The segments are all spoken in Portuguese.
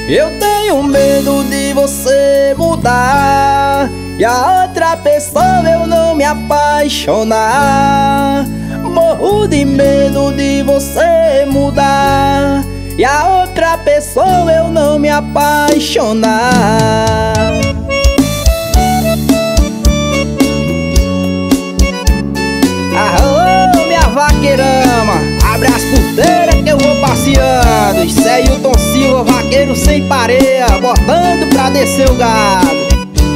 Eu tenho medo de você mudar e a outra pessoa eu não me apaixonar. Morro de medo de você mudar e a outra pessoa eu não me apaixonar. Alô, minha vaqueirama, abre as porteiras que eu vou passeando. Isso é Hilton Silva, vaqueiro sem pareia, botando pra descer o gado.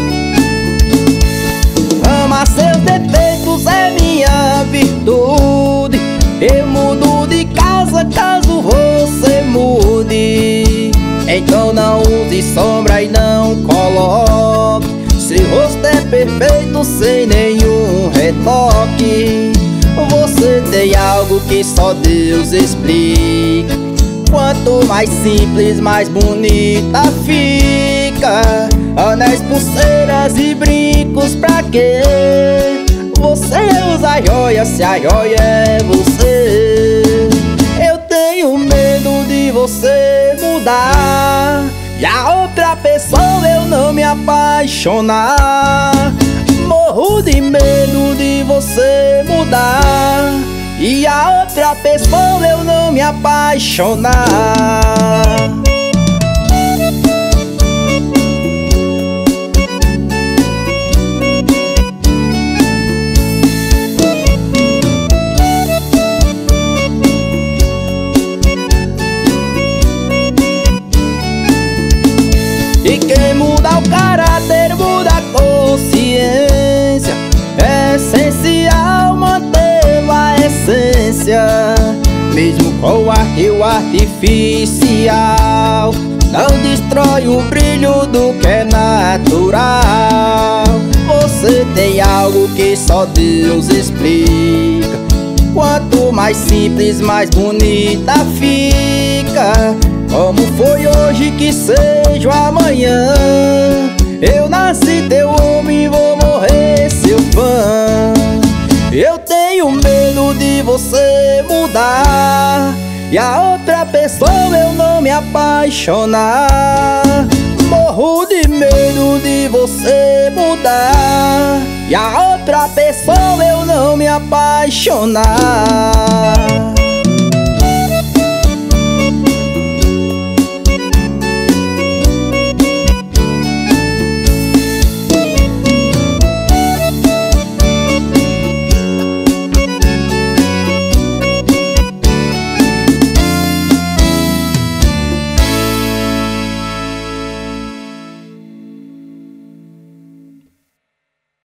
Ama seus defeitos é minha virtude. Eu mudo de casa caso você mude. Então não use sombra e não coloque. Seu rosto é perfeito sem nenhum retoque. Você tem algo que só Deus explica. Quanto mais simples, mais bonita fica. Anéis, pulseiras e brincos pra quê? Você usa joia se a joia é você. Eu tenho medo de você mudar e a outra pessoa eu não me apaixonar. Morro de medo de você mudar e a outra pessoa eu não me apaixonar. E quem muda o caráter muda a consciência. É essencial manter a essência, mesmo com o artificial. Não destrói o brilho do que é natural. Você tem algo que só Deus explica. Quanto mais simples, mais bonita fica. Como foi hoje que seja amanhã. Eu nasci teu homem e vou morrer seu fã. Eu tenho medo de você mudar e a outra pessoa eu não me apaixonar. Morro de medo de você mudar e a outra pessoa eu não me apaixonar.